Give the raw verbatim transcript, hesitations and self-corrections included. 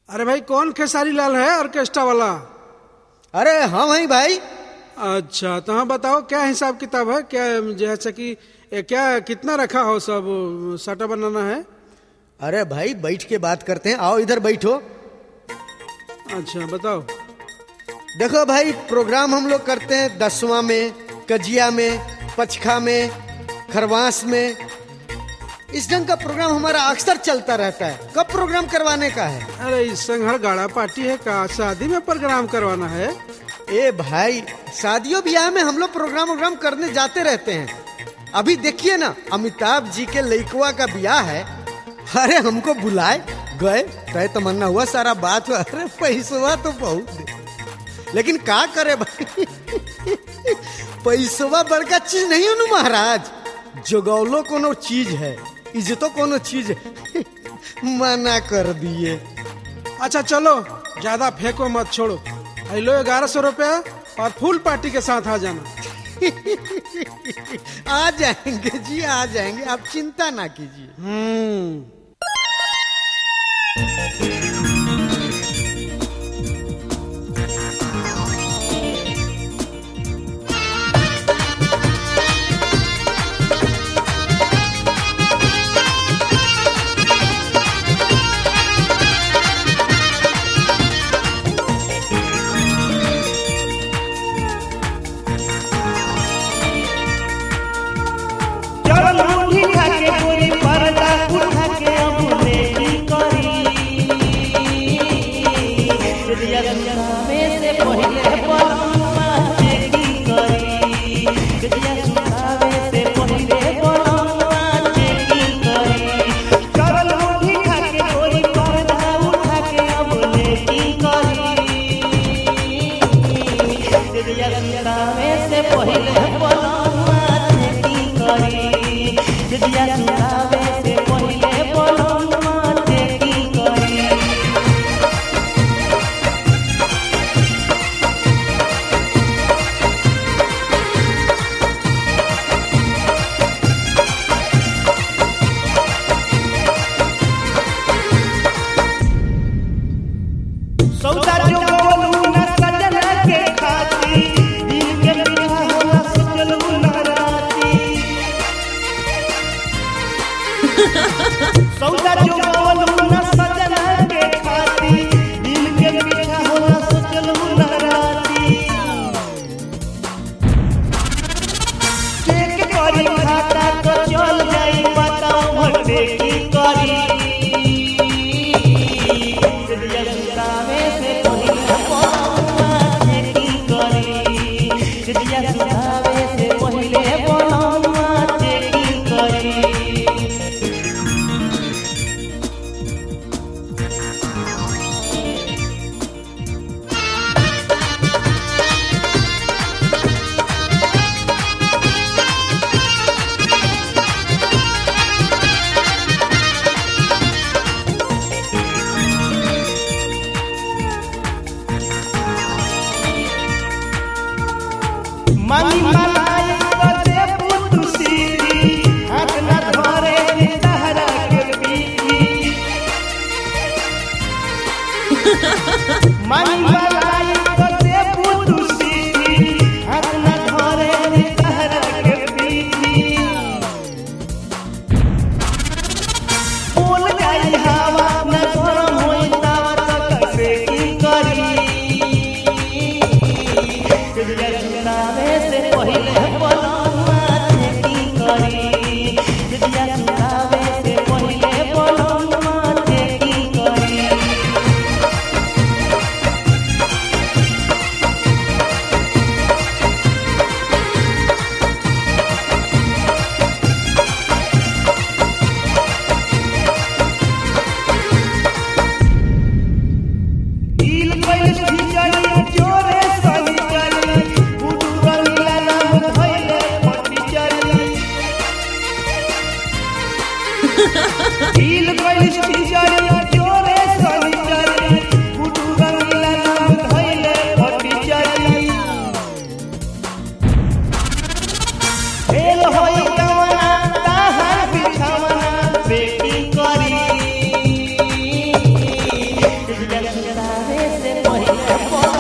अरे भाई कौन खेसारी लाल है ऑर्केस्ट्रा वाला? अरे हाँ भाई भाई। अच्छा तो हाँ बताओ क्या हिसाब किताब है, क्या जैसे कि ए, क्या कितना रखा हो, सब साटा बनाना है? अरे भाई बैठ के बात करते हैं, आओ इधर बैठो। अच्छा बताओ। देखो भाई, प्रोग्राम हम लोग करते हैं दसवां में, कजिया में, पचखा में, खरवास में। इस ढंग का प्रोग्राम हमारा अक्सर चलता रहता है। कब प्रोग्राम करवाने का है? अरे इस संघर गाड़ा पार्टी है का, शादी में प्रोग्राम करवाना है? ए भाई, शादियों ब्याह में हम लोग प्रोग्राम प्रोग्राम करने जाते रहते हैं। अभी देखिए ना, अमिताभ जी के लइकवा का ब्याह है। अरे हमको बुलाए गए, तय तमन्ना हुआ, सारा बात हुआ। अरे पैसवा तो बहुत दे, लेकिन का करे भाई पैसवा बड़का चीज नहीं है महाराज। जोगौलो कोनो चीज है, इज्जतो कोनो चीज है। मना कर दिए। अच्छा चलो ज्यादा फेंको मत, छोड़ो। लो ग्यारह सौ रुपया और फुल पार्टी के साथ आ जाना। आ जाएंगे जी, आ जाएंगे, आप चिंता ना कीजिए। हम्म सुतावे से पहिले